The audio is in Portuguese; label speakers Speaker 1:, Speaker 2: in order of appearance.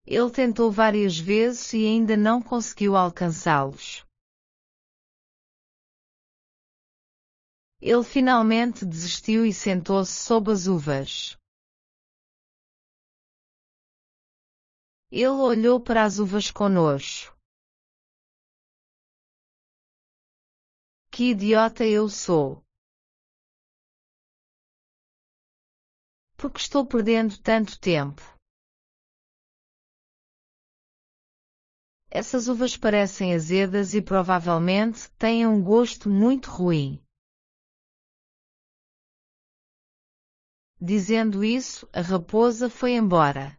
Speaker 1: Ele tentou várias vezes e ainda não conseguiu alcançá-los. Ele finalmente desistiu e sentou-se sob as uvas. Ele olhou para as uvas com nojo. Que idiota eu sou! Por que estou perdendo tanto tempo? Essas uvas parecem azedas e provavelmente têm um gosto muito ruim. Dizendo isso, a raposa foi embora.